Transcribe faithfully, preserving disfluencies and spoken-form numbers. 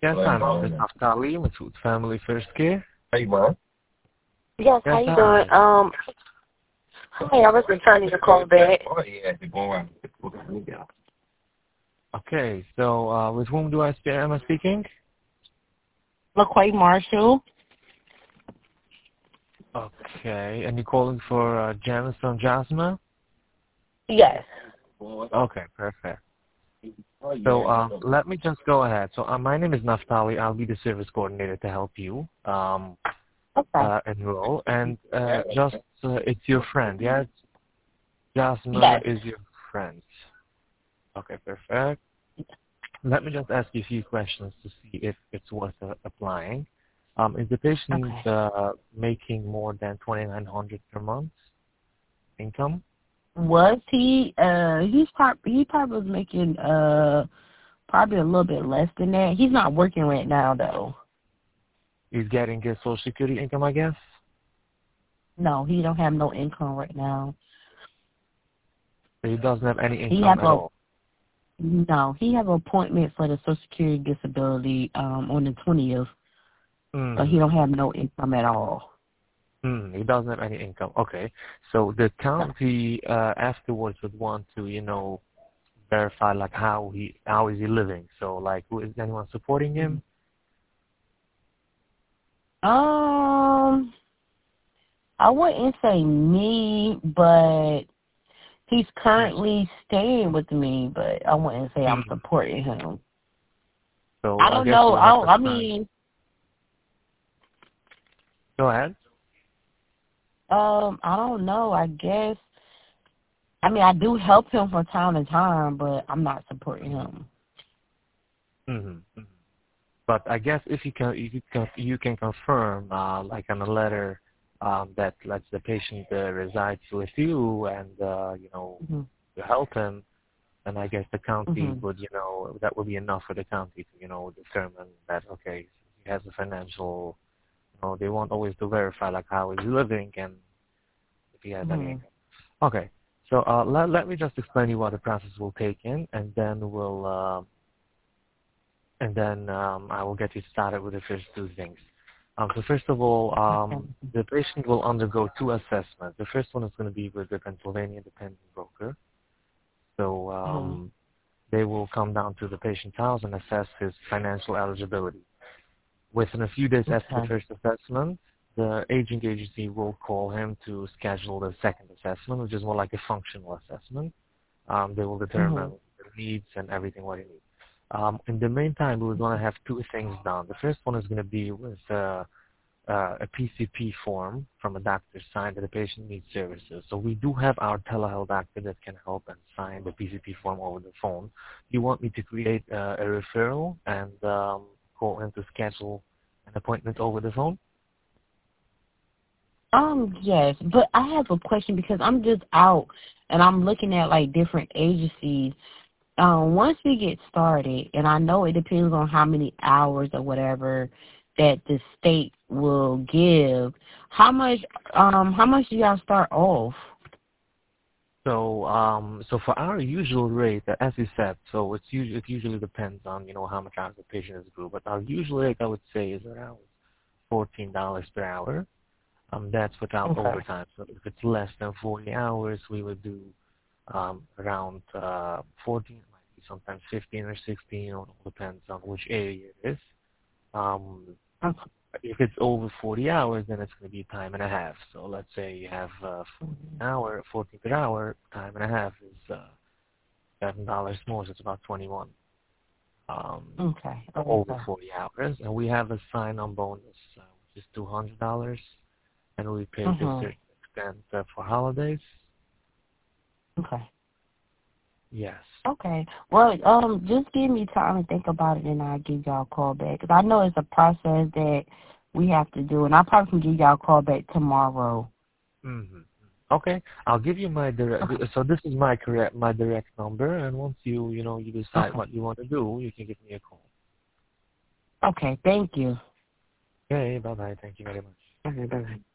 Yes, I'm Mister Naftali with Food Family First Care. How you doing? Yes, Yes, how you hi. doing? Um, hi, I was returning the call back. Okay, so uh, with whom do I speak? Am I speaking? LaQuay Marshall. Okay, and you're calling for uh, Janice from Jasmine? Yes. Okay, perfect. So uh, let me just go ahead. So uh, my name is Naftali. I'll be the service coordinator to help you um, Okay. uh, enroll. And uh, just, uh, it's your friend, yeah? It's Jasmine Yes. is your friend. Okay, perfect. Let me just ask you a few questions to see if it's worth uh, applying. Um, is the patient Okay. uh, making more than twenty-nine hundred dollars per month income? Was he? Uh, he's probably he probably was making uh probably a little bit less than that. He's not working right now though. He's getting his Social Security income, I guess? No, he don't have no income right now. So he doesn't have any He income have at a all. no. He have an appointment for the Social Security disability um on the twentieth, but he Mm-hmm. don't have no income at all. Mm, he doesn't have any income. Okay. So the county uh, afterwards would want to, you know, verify like how he how is he living. So like, who is anyone supporting him? Um, I wouldn't say me, but he's currently staying with me, but I wouldn't say I'm Mm. supporting him. So I I don't guess know. we'll I, have don't, to I find. mean, Go ahead. um, I don't know. I guess. I mean, I do help him from time to time, but I'm not supporting him. Mm-hmm. But I guess if you can, you can, you can confirm, uh, like on a letter, um, that lets the patient uh, resides with you, and uh, you know, Mm-hmm. you help him, and I guess the county Mm-hmm. would, you know, that would be enough for the county to, you know, determine that okay, he has a financial. You know, they want always to verify like how he's living and if he has any Mm-hmm. income. Okay, so uh, let let me just explain you what the process will take in, and then we'll. Uh, and then um, I will get you started with the first two things. Um, so first of all, Okay. um, the patient will undergo two assessments. The first one is going to be with the Pennsylvania Independent Broker. So Mm-hmm. um, they will come down to the patient's house and assess his financial eligibility. Within a few days after the Okay. first assessment, the aging agency will call him to schedule the second assessment, which is more like a functional assessment. Um, they will determine Mm-hmm. the needs and everything what he needs. Um, in the meantime, we want to have two things done. The first one is going to be with uh, uh, a P C P form from a doctor signed that the patient needs services. So we do have our telehealth doctor that can help and sign the P C P form over the phone. You want me to create uh, a referral and um, call in to schedule an appointment over the phone? Um, yes, but I have a question because I'm just out and I'm looking at like different agencies. Um, once we get started, and I know it depends on how many hours or whatever that the state will give. How much? Um, how much do y'all start off? So, um, so for our usual rate, uh, as you said, so it's usually, it usually depends on, you know, how much hours the patient is due. But our usual rate, I would say, is around fourteen dollars per hour. Um, that's without Okay. overtime. So if it's less than forty hours, we would do um, around uh, fourteen. It might be sometimes fifteen or sixteen. It all depends on which area it is. Um, Okay. if it's over forty hours, then it's going to be time and a half. So let's say you have uh, fourteen hour, fourteen per hour, time and a half is uh, seven dollars more. So it's about twenty-one. Um, Okay. for over Okay. forty hours, and we have a sign-on bonus, uh, which is two hundred dollars, and we pay to a Mhm. certain extent uh, for holidays. Okay. Yes. Okay. Well, um, just give me time to think about it, and I'll give y'all a call back. Cause I know it's a process that we have to do, and I probably can give y'all a call back tomorrow. Mm-hmm. Okay, I'll give you my direct. Okay. So this is my correct, my direct number, and once you, you know, you decide Okay. what you want to do, you can give me a call. Okay. Thank you. Okay. Bye bye. Thank you very much. Okay. Bye.